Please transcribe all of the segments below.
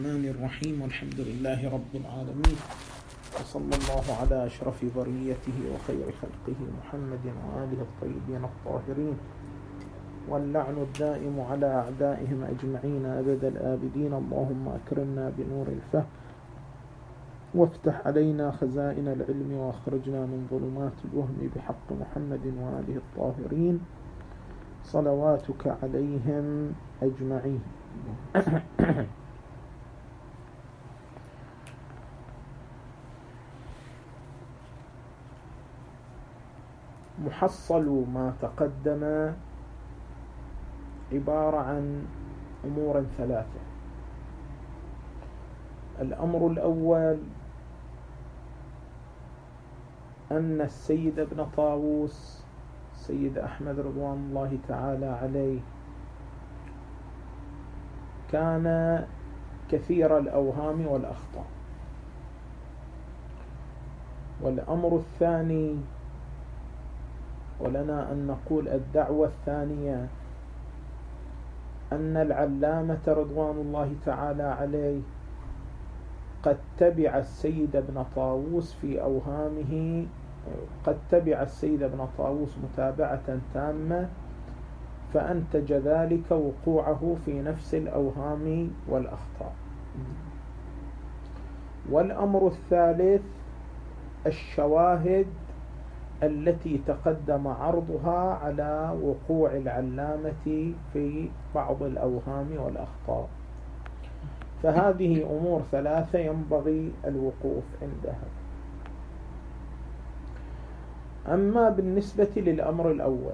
الرحمن الرحيم والحمد لله رب العالمين وصلى الله على أشرف بريته وخير خلقه محمد وآله الطيبين الطاهرين واللعن الدائم على أعدائهم أجمعين أبد الآبدين. اللهم أكرمنا بنور الفهم وافتح علينا خزائن العلم واخرجنا من ظلمات الوهم بحق محمد وآله الطاهرين صلواتك عليهم أجمعين. محصل ما تقدم عبارة عن أمور ثلاثة. الأمر الأول أن السيد ابن طاووس سيد أحمد رضوان الله تعالى عليه كان كثير الأوهام والأخطاء. والأمر الثاني، ولنا أن نقول الدعوة الثانية، أن العلامة رضوان الله تعالى عليه قد تبع السيد ابن طاووس في أوهامه، قد تبع السيد ابن طاووس متابعة تامة فأنتج ذلك وقوعه في نفس الأوهام والأخطاء. والأمر الثالث الشواهد التي تقدم عرضها على وقوع العلامة في بعض الأوهام والأخطاء. فهذه أمور ثلاثة ينبغي الوقوف عندها. أما بالنسبة للأمر الأول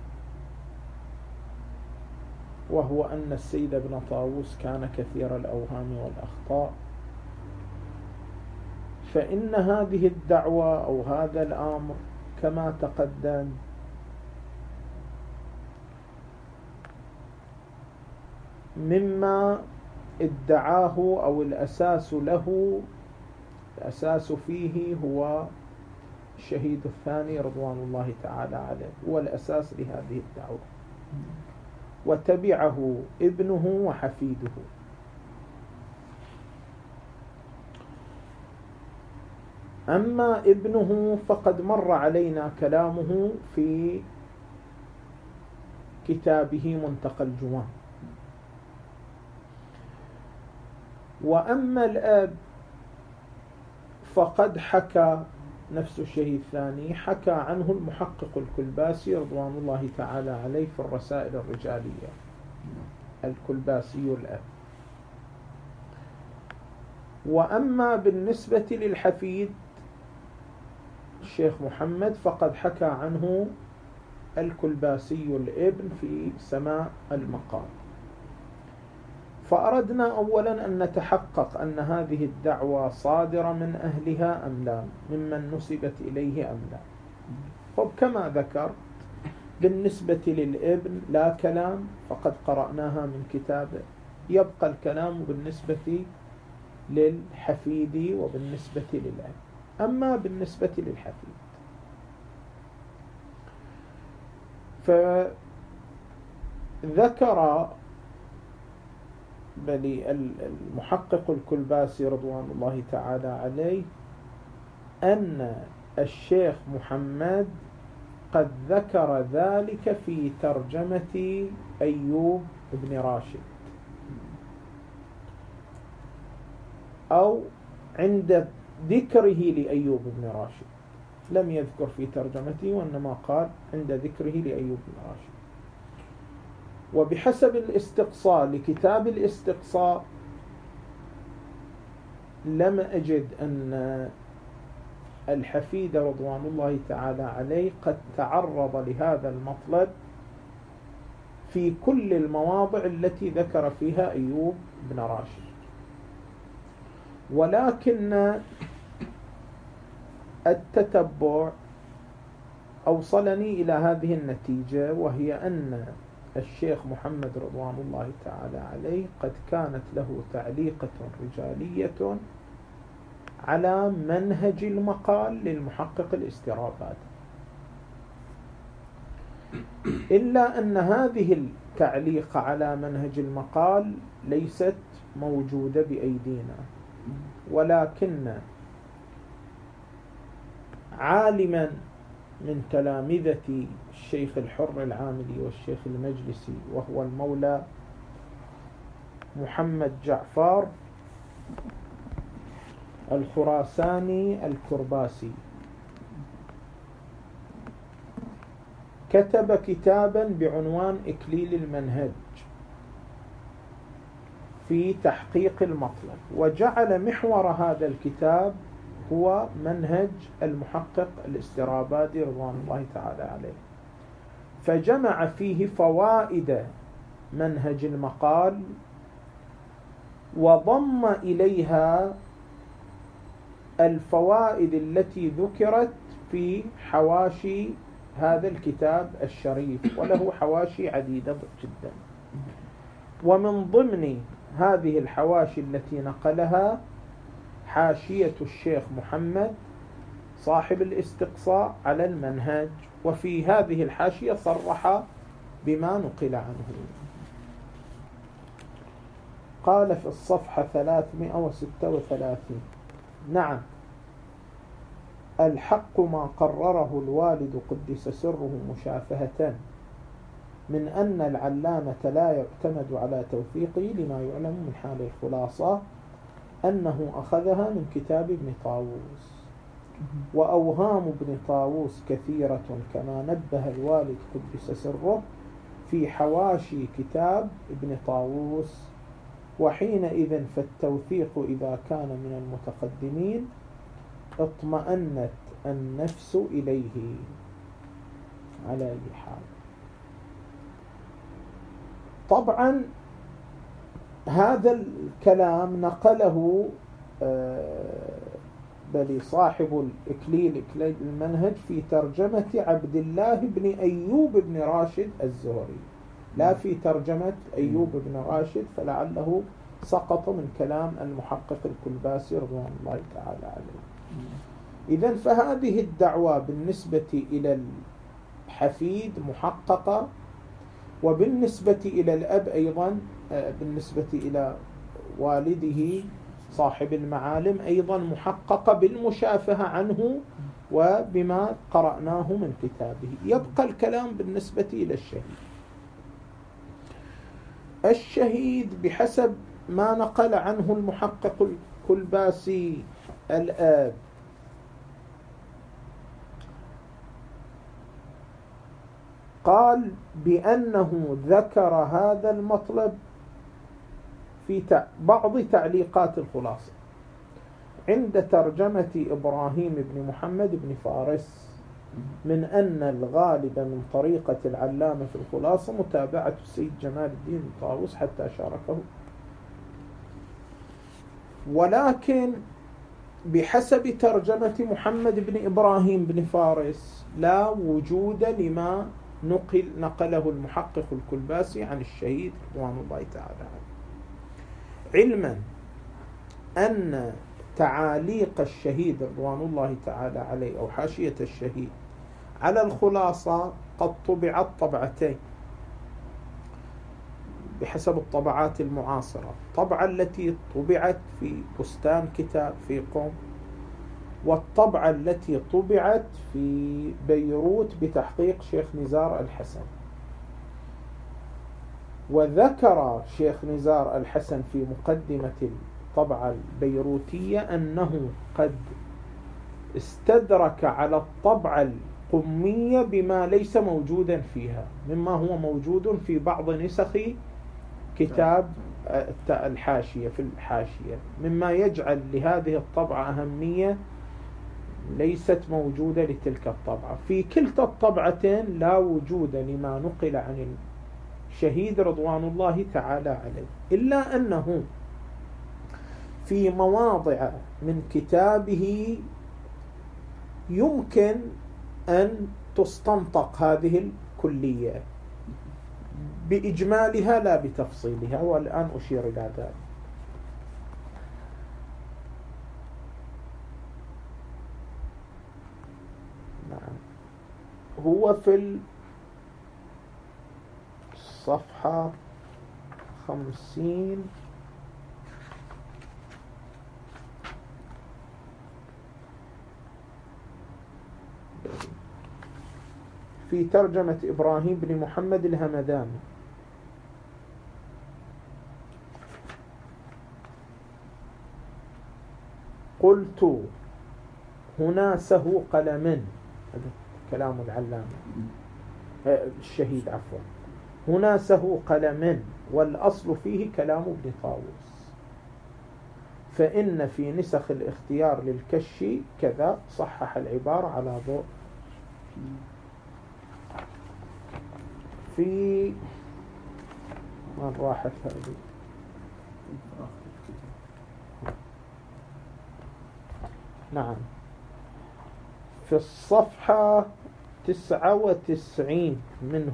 وهو أن السيد ابن طاووس كان كثير الأوهام والأخطاء، فإن هذه الدعوة أو هذا الأمر كما تقدم مما ادعاه أو الأساس له، الأساس فيه هو الشهيد الثاني رضوان الله تعالى عليه، هو الأساس لهذه الدعوة، وتبعه ابنه وحفيده. أما ابنه فقد مر علينا كلامه في كتابه منتقى الجوان. وأما الأب فقد حكى نفس الشهيد الثاني، حكى عنه المحقق الكلباسي رضوان الله تعالى عليه في الرسائل الرجالية، الكلباسي الأب. وأما بالنسبة للحفيد الشيخ محمد فقد حكى عنه الكلباسي الابن في سماع المقال. فأردنا أولا أن نتحقق أن هذه الدعوة صادرة من أهلها أم لا، ممن نسبت إليه أم لا. كما ذكر بالنسبة للابن لا كلام، فقد قرأناها من كتابه. يبقى الكلام بالنسبة للحفيد وبالنسبة للأب. أما بالنسبة للحفيد فذكر المحقق الكلباسي رضوان الله تعالى عليه أن الشيخ محمد قد ذكر ذلك في ترجمة أيوب بن راشد، أو عند ذكره لأيوب بن راشد، لم يذكر في ترجمته وإنما قال عند ذكره لأيوب بن راشد. وبحسب الاستقصاء لكتاب الاستقصاء لم أجد أن الحفيد رضوان الله تعالى عليه قد تعرض لهذا المطلب في كل المواضع التي ذكر فيها أيوب بن راشد. ولكن التتبع أوصلني إلى هذه النتيجة، وهي أن الشيخ محمد رضوان الله تعالى عليه قد كانت له تعليقة رجالية على منهج المقال للمحقق الاسترابات، إلا أن هذه التعليق على منهج المقال ليست موجودة بأيدينا، ولكن عالما من تلامذة الشيخ الحر العاملي والشيخ المجلسي وهو المولى محمد جعفر الخراساني الكرباسي، كتب كتابا بعنوان إكليل المنهج في تحقيق المطلب، وجعل محور هذا الكتاب هو منهج المحقق الاسترابادي رضوان الله تعالى عليه، فجمع فيه فوائد منهج المقال وضم إليها الفوائد التي ذكرت في حواشي هذا الكتاب الشريف، وله حواشي عديدة جدا. ومن ضمن هذه الحواشي التي نقلها حاشية الشيخ محمد صاحب الاستقصاء على المنهج، وفي هذه الحاشية صرح بما نقل عنه. قال في الصفحة 336: نعم، الحق ما قرره الوالد قدس سره مشافهة من أن العلامة لا يعتمد على توثيقه، لما يعلم من حال الخلاصة أنه أخذها من كتاب ابن طاووس، وأوهام ابن طاووس كثيرة كما نبه الوالد قدس سره في حواشي كتاب ابن طاووس، وحينئذ فالتوثيق إذا كان من المتقدمين اطمأنت النفس إليه. على أي حال، طبعا هذا الكلام نقله بل صاحب الإكليل المنهج في ترجمة عبد الله بن أيوب بن راشد الزهري، لا في ترجمة أيوب بن راشد، فلعله سقط من كلام المحقق الكلباسي رضوان الله تعالى عليه. إذن فهذه الدعوة بالنسبة إلى الحفيد محققة، وبالنسبة إلى الأب أيضا، بالنسبة إلى والده صاحب المعالم أيضا محققة بالمشافهة عنه وبما قرأناه من كتابه. يبقى الكلام بالنسبة إلى الشهيد بحسب ما نقل عنه المحقق الكلباسي الآب، قال بأنه ذكر هذا المطلب في بعض تعليقات الخلاصة عند ترجمة إبراهيم بن محمد بن فارس، من أن الغالب من طريقة العلامة في الخلاصة متابعة السيد جمال الدين الطاووس حتى شاركه، ولكن بحسب ترجمة محمد بن إبراهيم بن فارس لا وجود لما نقله المحقق الكلباسي عن الشهيد رضوان الله تعالى عنه، علما أن تعاليق الشهيد رضوان الله تعالى عليه أو حاشية الشهيد على الخلاصة قد طبعت طبعتين بحسب الطبعات المعاصرة: الطبعة التي طبعت في بستان كتاب في قم، والطبعة التي طبعت في بيروت بتحقيق شيخ نزار الحسن. وذكر شيخ نزار الحسن في مقدمة الطبعة البيروتية أنه قد استدرك على الطبعة القمية بما ليس موجودا فيها مما هو موجود في بعض نسخ كتاب الحاشية في الحاشية، مما يجعل لهذه الطبعة أهمية ليست موجودة لتلك الطبعة. في كلتا الطبعتين لا وجود لما نقل عن الشهيد رضوان الله تعالى عليه، إلا أنه في مواضع من كتابه يمكن أن تستنطق هذه الكلية بإجمالها لا بتفصيلها، والآن أشير إلى ذلك. نعم، هو في الصفحة 50 في ترجمة إبراهيم بن محمد الهمداني. قلت هنا سهو قلم، هذا كلام العلامة الشهيد عفوا، هنا سهو قلم والأصل فيه كلام ابن طاووس، فإن في نسخ الاختيار للكشي كذا، صحح العبارة على ضوء في من راحت هذه نعم في الصفحة 99 منه.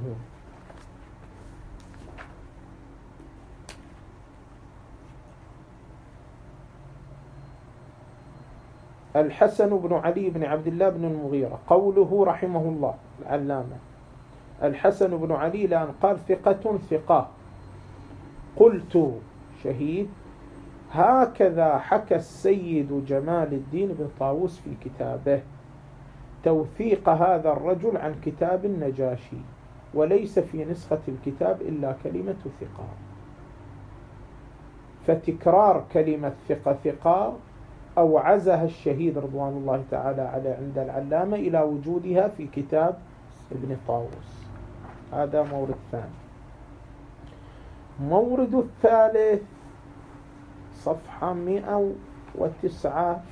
الحسن بن علي بن عبد الله بن المغيرة، قوله رحمه الله العلامة الحسن بن علي لأن قال ثقة ثقة. قلت شهيد هكذا حكى السيد جمال الدين بن طاووس في كتابه توثيق هذا الرجل عن كتاب النجاشي، وليس في نسخة الكتاب إلا كلمة ثقة، فتكرار كلمة ثقة ثقة أوعزها الشهيد رضوان الله تعالى عليه عند العلامة إلى وجودها في كتاب ابن طاووس. هذا مورد ثاني. مورد الثالث صفحة 109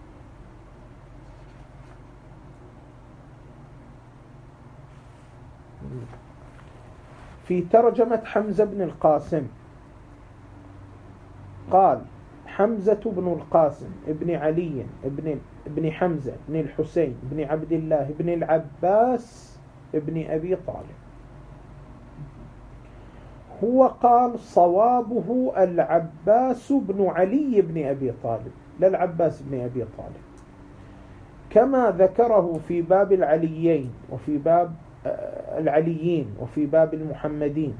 في ترجمة حمزة بن القاسم. قال حمزة بن القاسم ابن علي ابن حمزة ابن الحسين ابن عبد الله ابن العباس ابن أبي طالب. هو قال صوابه العباس بن علي بن أبي طالب، لا العباس بن أبي طالب، كما ذكره في باب العليين وفي باب العليين وفي باب المحمدين،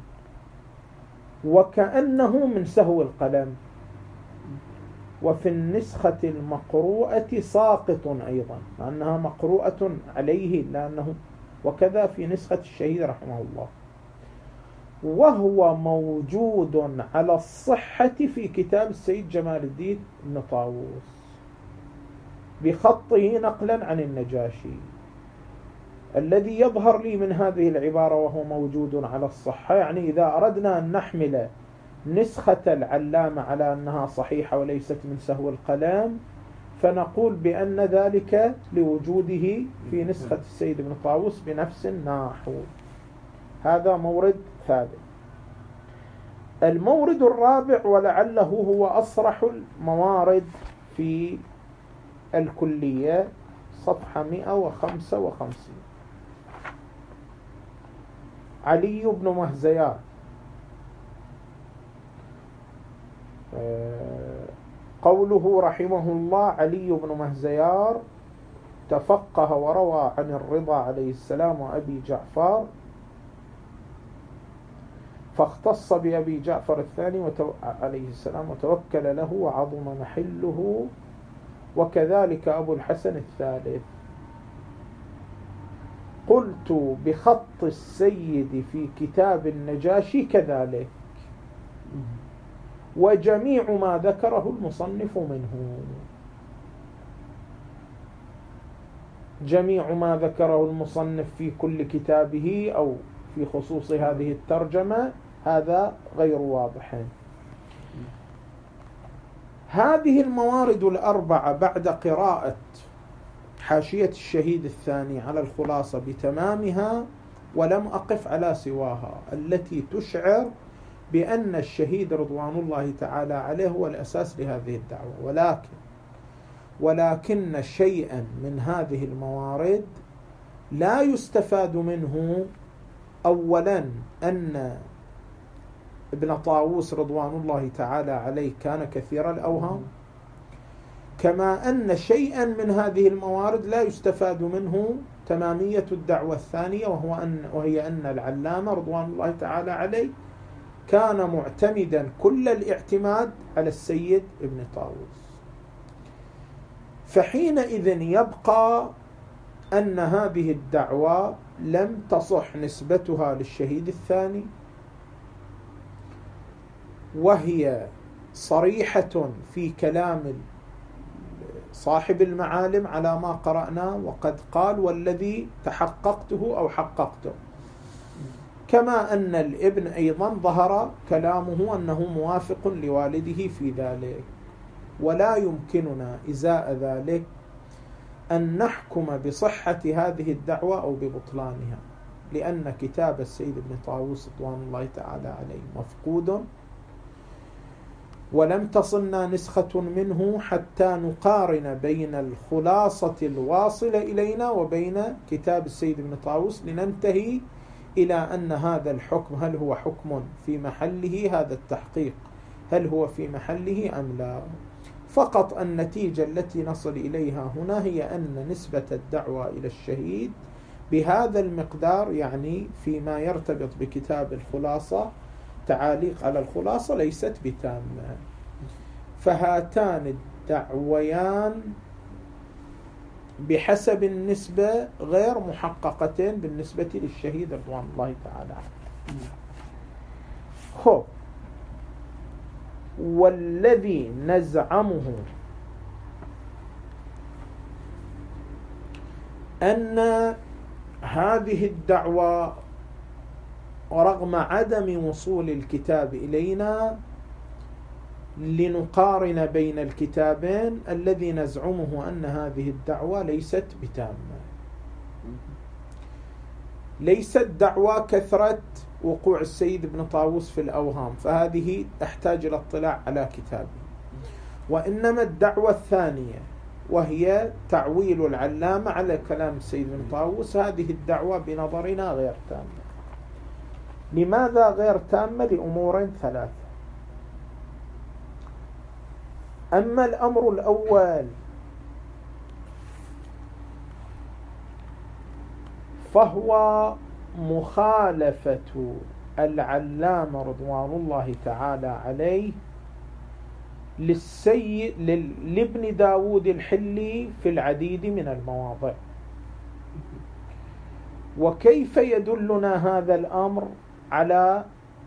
وكأنه من سهو القلم. وفي النسخة المقروءة ساقط أيضا، لأنها مقروءة عليه لأنه، وكذا في نسخة الشهيد رحمه الله، وهو موجود على الصحة في كتاب السيد جمال الدين بن طاووس بخطه نقلا عن النجاشي. الذي يظهر لي من هذه العبارة وهو موجود على الصحة، يعني إذا أردنا أن نحمل نسخة العلامة على أنها صحيحة وليست من سهو القلم، فنقول بأن ذلك لوجوده في نسخة السيد بن طاووس بنفس النحو. هذا مورد ثالث. المورد الرابع ولعله هو أصرح الموارد في الكلية، صفحة 155. علي بن مهزيان قوله رحمه الله علي بن مهزيار تفقه وروى عن الرضا عليه السلام وأبي جعفر، فاختص بأبي جعفر الثاني عليه السلام وتوكل له وعظم محله، وكذلك أبو الحسن الثالث. قلت بخط السيد في كتاب النجاشي كذلك، وجميع ما ذكره المصنف منه، جميع ما ذكره المصنف في كل كتابه أو في خصوص هذه الترجمة هذا غير واضح. هذه الموارد الأربعة بعد قراءة حاشية الشهيد الثاني على الخلاصة بتمامها، ولم أقف على سواها، التي تشعر بأن الشهيد رضوان الله تعالى عليه هو الأساس لهذه الدعوة، ولكن شيئا من هذه الموارد لا يستفاد منه. أولا أن ابن طاووس رضوان الله تعالى عليه كان كثير الأوهام، كما أن شيئا من هذه الموارد لا يستفاد منه تمامية الدعوة الثانية، وهي أن العلامة رضوان الله تعالى عليه كان معتمدا كل الاعتماد على السيد ابن طاووس. فحينئذ يبقى أن هذه الدعوة لم تصح نسبتها للشهيد الثاني، وهي صريحة في كلام صاحب المعالم على ما قرأنا، وقد قال والذي تحققته أو حققته، كما أن الابن أيضا ظهر كلامه أنه موافق لوالده في ذلك. ولا يمكننا إزاء ذلك أن نحكم بصحة هذه الدعوة أو ببطلانها، لأن كتاب السيد ابن طاووس رضوان الله تعالى عليه مفقود، ولم تصلنا نسخة منه حتى نقارن بين الخلاصة الواصلة إلينا وبين كتاب السيد ابن طاووس، لننتهي إلى أن هذا الحكم هل هو حكم في محله، هذا التحقيق هل هو في محله أم لا. فقط النتيجة التي نصل إليها هنا هي أن نسبة الدعوة إلى الشهيد بهذا المقدار، يعني فيما يرتبط بكتاب الخلاصة تعاليق على الخلاصة، ليست بتامة. فهاتان الدعويان بحسب النسبة غير محققتين بالنسبة للشهيد رضوان الله تعالى عنه. والذي نزعمه أن هذه الدعوة رغم عدم وصول الكتاب إلينا لنقارن بين الكتابين، الذي نزعمه أن هذه الدعوة ليست بتامة، ليست دعوة كثرة وقوع السيد ابن طاووس في الأوهام، فهذه تحتاج إلى اطلاع على كتابه، وإنما الدعوة الثانية وهي تعويل العلامة على كلام السيد ابن طاووس، هذه الدعوة بنظرنا غير تامة. لماذا غير تامة؟ لأمور ثلاثة. أما الأمر الأول فهو مخالفة العلامة رضوان الله تعالى عليه لابن داود الحلي في العديد من المواضع. وكيف يدلنا هذا الأمر على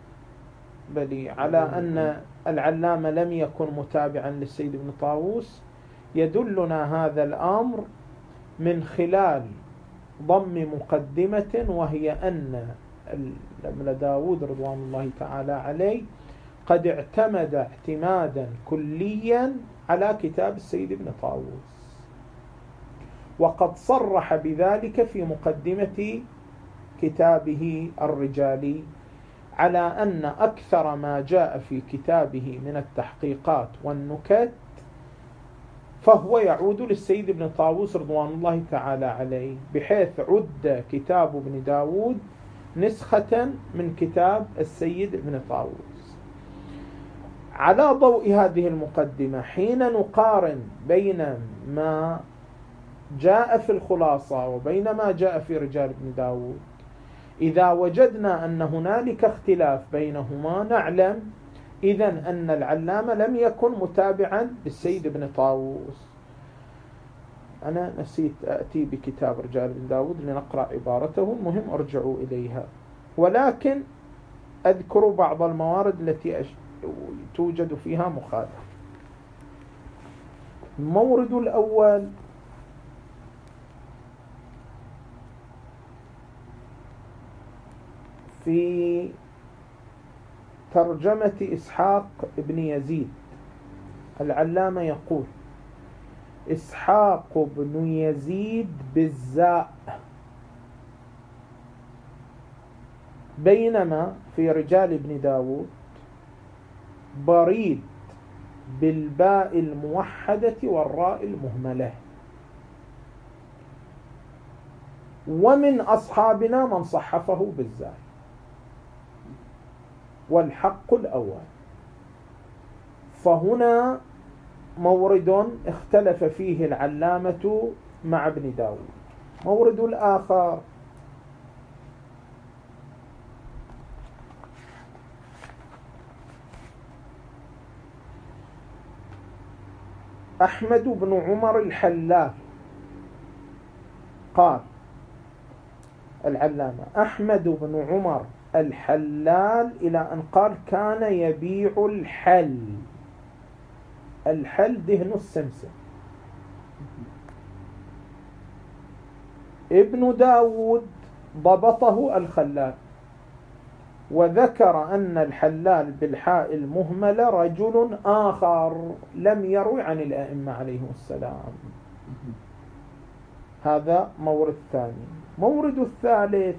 أن العلامة لم يكن متابعا للسيد ابن طاووس؟ يدلنا هذا الأمر من خلال ضم مقدمة، وهي أن ابن داود رضوان الله تعالى عليه قد اعتمد اعتمادا كليا على كتاب السيد ابن طاووس، وقد صرح بذلك في مقدمة كتابه الرجالي، على أن أكثر ما جاء في كتابه من التحقيقات والنكت فهو يعود للسيد ابن طاووس رضوان الله تعالى عليه، بحيث عد كتاب ابن داود نسخة من كتاب السيد ابن طاووس. على ضوء هذه المقدمة، حين نقارن بين ما جاء في الخلاصة وبين ما جاء في رجال ابن داود، إذا وجدنا أن هنالك اختلاف بينهما نعلم إذن أن العلامة لم يكن متابعا للسيد ابن طاووس. أنا نسيت أتي بكتاب رجال ابن داود لنقرأ عبارته، المهم أرجعوا إليها، ولكن أذكر بعض الموارد التي توجد فيها مخالفة. المورد الأول في ترجمة إسحاق بن يزيد، العلامة يقول: إسحاق بن يزيد بالزاء، بينما في رجال ابن داود بريد بالباء الموحدة والراء المهملة. ومن أصحابنا من صحفه بالزاء، والحق الأول. فهنا مورد اختلف فيه العلامة مع ابن داود. مورد الآخر أحمد بن عمر الحلاف قال العلامة أحمد بن عمر الحلال إلى أن قال كان يبيع الحل. الحل دهن السمسم. ابن داود ضبطه الخلال، وذكر أن الحلال بالحاء المهملة رجل آخر لم يروي عن الأئمة عليهم السلام. هذا مورد ثاني. مورد الثالث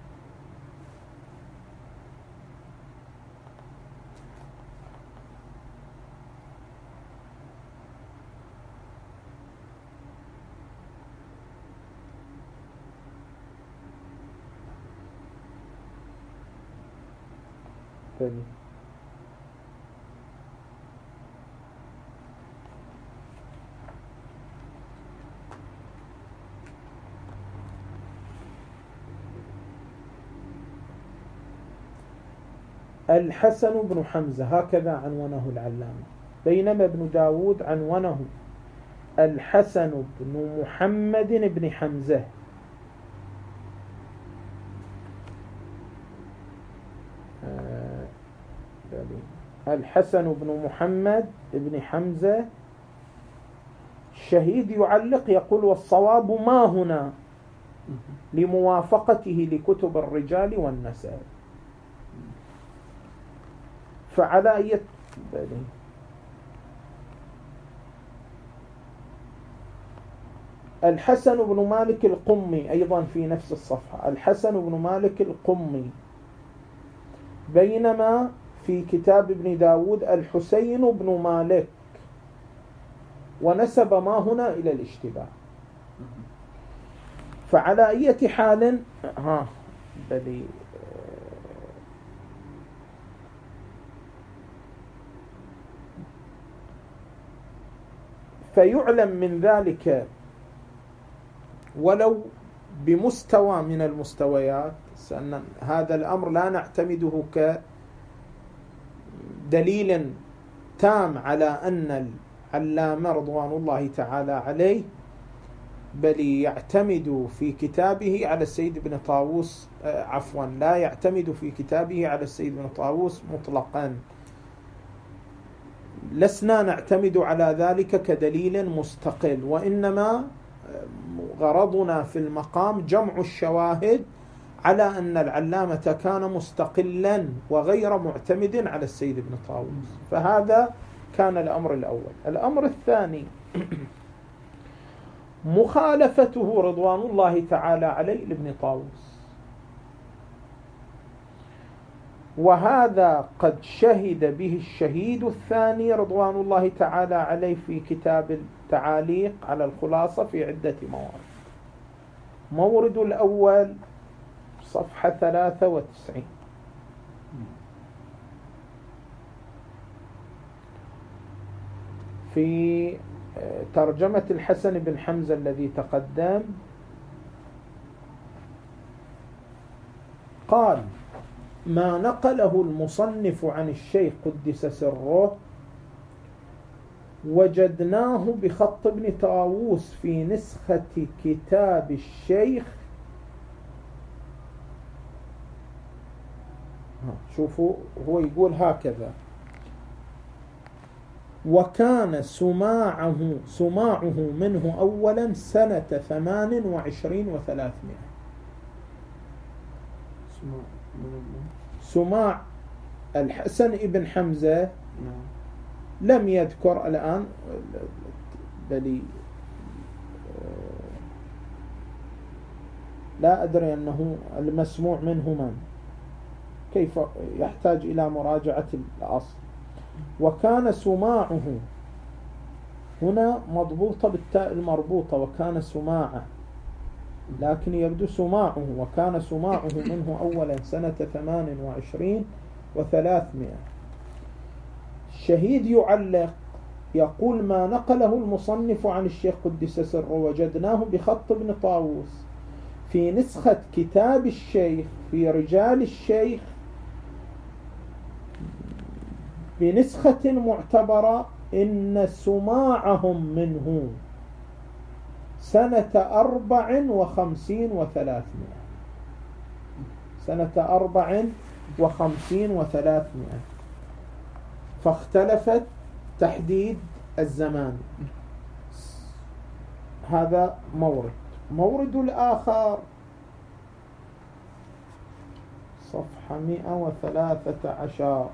ثاني. الحسن بن حمزة هكذا عنونه العلامة، بينما ابن داود عنونه الحسن بن محمد بن حمزة. الحسن بن محمد بن حمزة. الشهيد يعلق يقول والصواب ما هنا لموافقته لكتب الرجال والنساء. فعلى أي الحسن بن مالك القمي أيضا في نفس الصفحة، الحسن بن مالك القمي، بينما في كتاب ابن داود الحسين بن مالك، ونسب ما هنا إلى الاشتباه. فعلى أي حال بلي فيعلم من ذلك ولو بمستوى من المستويات أن هذا الأمر لا نعتمده كدليل تام على أن العلامة رضوان الله تعالى عليه، بل يعتمد في كتابه على السيد بن طاووس، عفوا لا يعتمد في كتابه على السيد بن طاووس مطلقا. لسنا نعتمد على ذلك كدليل مستقل، وإنما غرضنا في المقام جمع الشواهد على أن العلامة كان مستقلا وغير معتمد على السيد بن طاووس. فهذا كان الأمر الأول. الأمر الثاني مخالفته رضوان الله تعالى عليه لابن طاووس، وهذا قد شهد به الشهيد الثاني رضوان الله تعالى عليه في كتاب التعاليق على الخلاصة في عدة موارد. مورد الأول صفحة 93 في ترجمة الحسن بن حمزة الذي تقدم، قال ما نقله المصنف عن الشيخ قدس سره وجدناه بخط ابن طاووس في نسخة كتاب الشيخ. شوفوا هو يقول هكذا: وكان سماعه منه أولا سنة 28 و300. سماع الحسن ابن حمزة لم يذكر الآن، بل لا أدري أنه المسموع منه من، كيف يحتاج إلى مراجعة الأصل. وكان سماعه هنا مضبوطة بالتاء المربوطة، وكان سماعه، لكن يبدو سماعه. وكان سماعه منه أولا سنة 28 و300. الشهيد يعلق يقول ما نقله المصنف عن الشيخ قدس سره وجدناه بخط ابن طاووس في نسخة كتاب الشيخ في رجال الشيخ بنسخة معتبرة إن سماعهم منه سنة 54 و300. سنة 54 و300. فاختلفت تحديد الزمان. هذا مورد الآخر صفحة 113.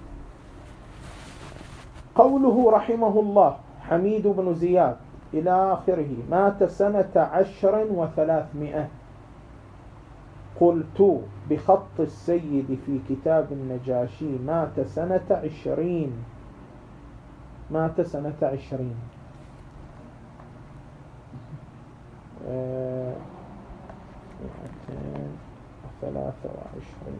قوله رحمه الله حميد بن زياد إلى آخره مات سنة 10 و300. قلت بخط السيد في كتاب النجاشي مات سنة 20. مات سنة 20. 223.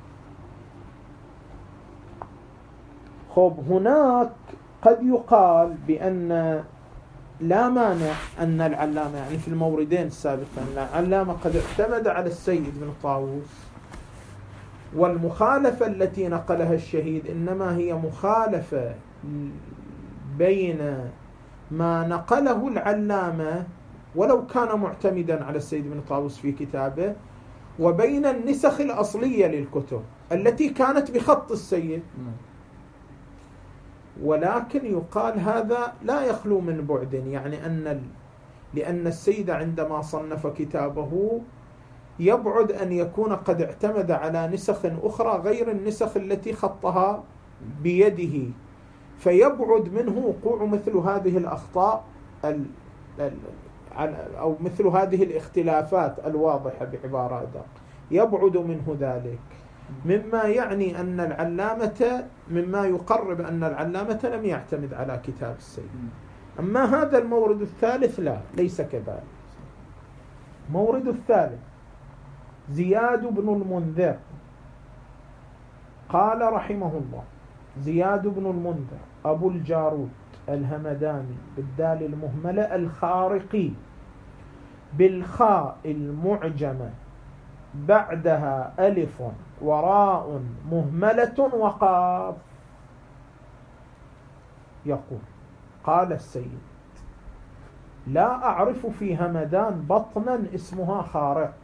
خب هناك قد يقال بأن لا مانع أن العلامة يعني في الموردين السابقين العلامة قد اعتمد على السيد بن طاووس، والمخالفة التي نقلها الشهيد إنما هي مخالفة بين ما نقله العلامة ولو كان معتمدا على السيد بن طاووس في كتابه، وبين النسخ الأصلية للكتب التي كانت بخط السيد. ولكن يقال هذا لا يخلو من بعد، يعني لأن السيد عندما صنف كتابه يبعد أن يكون قد اعتمد على نسخ أخرى غير النسخ التي خطها بيده، فيبعد منه وقوع مثل هذه الأخطاء أو مثل هذه الاختلافات الواضحة بعبارة أدق، يبعد منه ذلك، مما يعني أن العلامة مما يقرب أن العلامة لم يعتمد على كتاب السيد. أما هذا المورد الثالث لا، ليس كذلك. مورد الثالث زياد بن المنذر قال رحمه الله زياد بن المنذر أبو الجارود الهمداني بالدال المهملة الخارقي بالخاء المعجمة بعدها ألف وراء مهملة وقاف، يقول قال السيد لا أعرف في همدان بطنا اسمها خارق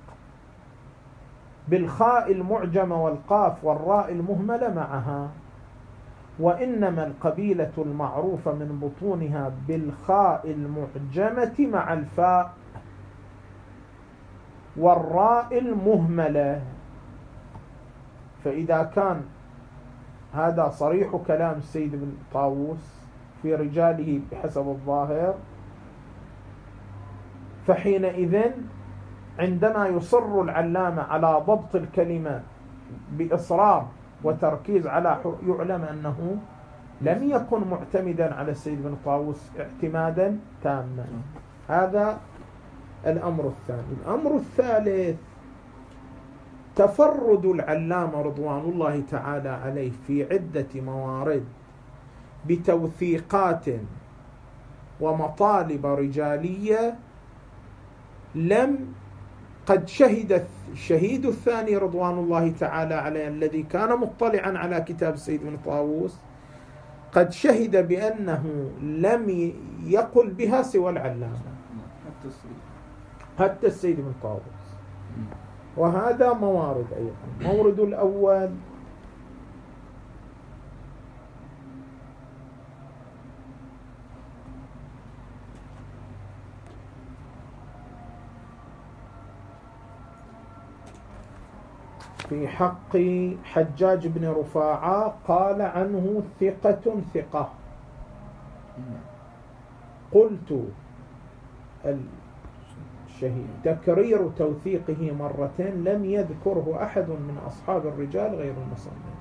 بالخاء المعجمة والقاف والراء المهملة معها، وإنما القبيلة المعروفة من بطونها بالخاء المعجمة مع الفاء والراء المهملة. فإذا كان هذا صريح كلام السيد بن طاووس في رجاله بحسب الظاهر، فحينئذ عندما يصر العلامة على ضبط الكلمة بإصرار وتركيز على يعلم أنه لم يكن معتمدا على السيد بن طاووس اعتمادا تاما. هذا الأمر الثاني. الأمر الثالث تفرد العلامة رضوان الله تعالى عليه في عدة موارد بتوثيقات ومطالب رجالية قد شهد الشهيد الثاني رضوان الله تعالى عليه الذي كان مطلعا على كتاب السيد بن طاووس قد شهد بأنه لم يقل بها سوى العلامة حتى السيد بن طاووس. وهذا موارد أيضا. مورد الأول في حق حجاج بن رفاعة قال عنه ثقة ثقة. قلت الشهيد تكرير توثيقه مرتين لم يذكره أحد من أصحاب الرجال غير المصنف.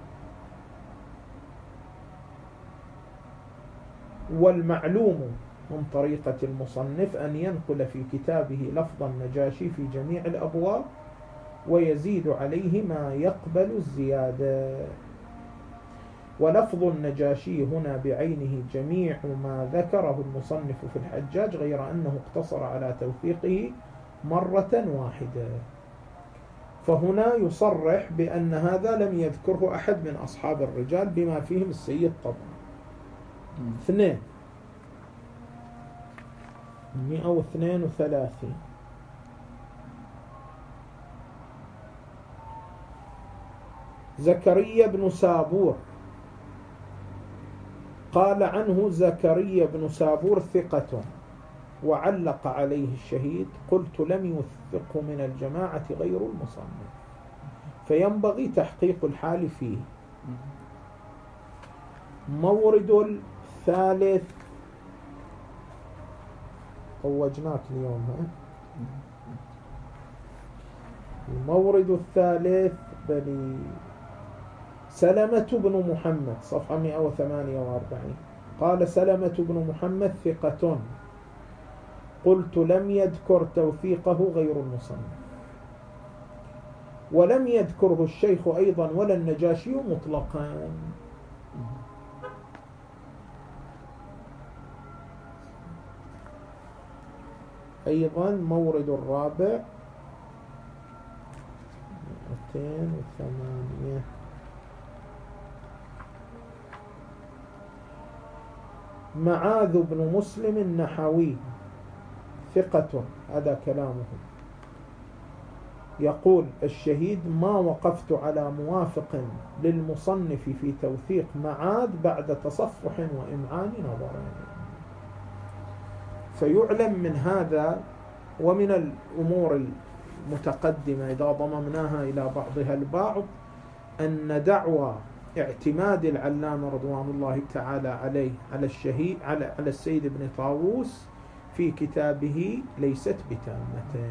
والمعلوم من طريقة المصنف أن ينقل في كتابه لفظ النجاشي في جميع الأبواب ويزيد عليه ما يقبل الزيادة. ولفظ النجاشي هنا بعينه جميع ما ذكره المصنف في الحجاج، غير أنه اقتصر على توثيقه مرة واحدة. فهنا يصرح بأن هذا لم يذكره أحد من أصحاب الرجال بما فيهم السيد طبعا. 2 132. زكريا بن سابور قال عنه زكريا بن سابور ثقة، وعلق عليه الشهيد: قلت لم يوثقه من الجماعة غير المصنف، فينبغي تحقيق الحال فيه. مورد الثالث طوجناك اليوم، المورد الثالث بني سلمة بن محمد، صفحة 148. قال سلمة بن محمد ثقة، قلت لم يذكر توثيقه غير المصنف، ولم يذكره الشيخ أيضا ولا النجاشي مطلقا. أيضا مورد الرابع 208. معاذ بن مسلم النحوي ثقة، هذا كلامه، يقول الشهيد: ما وقفت على موافق للمصنف في توثيق معاذ بعد تصفح وإمعان نظر. فيعلم من هذا ومن الأمور المتقدمة إذا ضممناها إلى بعضها البعض أن دعوى اعتماد العلامة رضوان الله تعالى عليه على الشهيد على السيد ابن طاووس في كتابه ليست بتامة.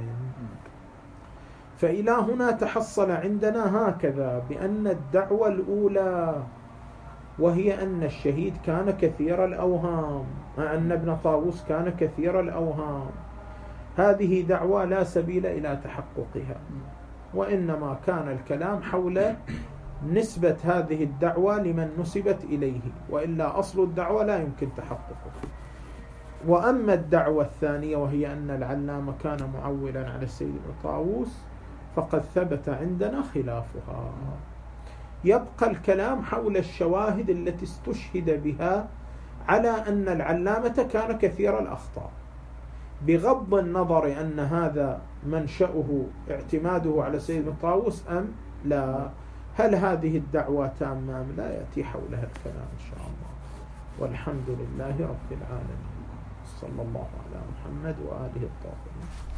فإلى هنا تحصل عندنا هكذا بأن الدعوة الأولى، وهي أن الشهيد كان كثير الأوهام، أن ابن طاووس كان كثير الأوهام، هذه دعوة لا سبيل إلى تحققها، وإنما كان الكلام حول نسبة هذه الدعوة لمن نسبت إليه، وإلا أصل الدعوة لا يمكن تحققه. وأما الدعوة الثانية وهي أن العلامة كان معولا على السيد ابن طاووس فقد ثبت عندنا خلافها. يبقى الكلام حول الشواهد التي استشهد بها على أن العلامة كان كثير الأخطاء، بغض النظر أن هذا منشأه اعتماده على السيد ابن طاووس أم لا. هل هذه الدعوة تامة أم لا؟ يأتي حولها الكلام إن شاء الله. والحمد لله رب العالمين، صلى الله على محمد وآله الطاهرين.